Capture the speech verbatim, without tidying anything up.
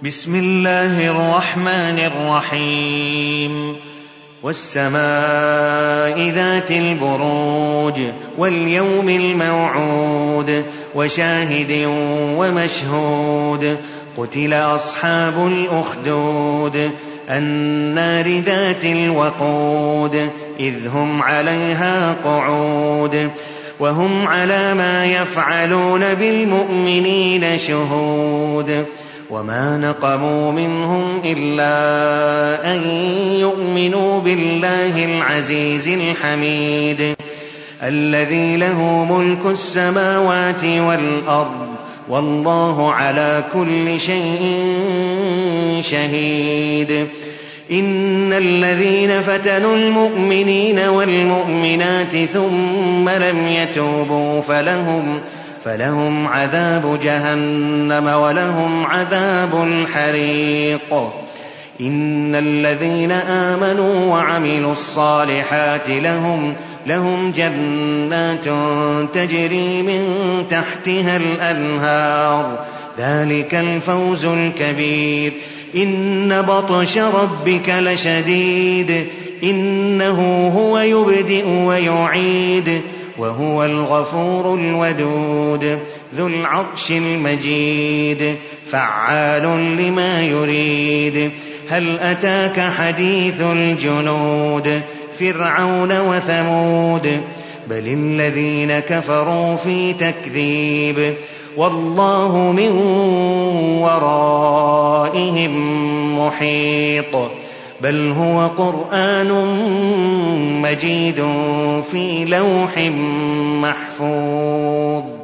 بسم الله الرحمن الرحيم والسماء ذات البروج واليوم الموعود وشاهد ومشهود قتل أصحاب الأخدود النار ذات الوقود إذ هم عليها قعود وهم على ما يفعلون بالمؤمنين شهود وما نقموا منهم إلا أن يؤمنوا بالله العزيز الحميد الذي له ملك السماوات والأرض والله على كل شيء شهيد إن الذين فتنوا المؤمنين والمؤمنات ثم لم يتوبوا فلهم فلهم عذاب جهنم ولهم عذاب الحريق إن الذين آمنوا وعملوا الصالحات لهم لهم جنات تجري من تحتها الأنهار ذلك الفوز الكبير إن بطش ربك لشديد إنه هو يبدئ ويعيد وهو الغفور الودود ذو العرش المجيد فعال لما يريد هل أتاك حديث الجنود فرعون وثمود بل الذين كفروا في تكذيب والله من ورائهم محيط بل هو قرآن مجيد في لوح محفوظ.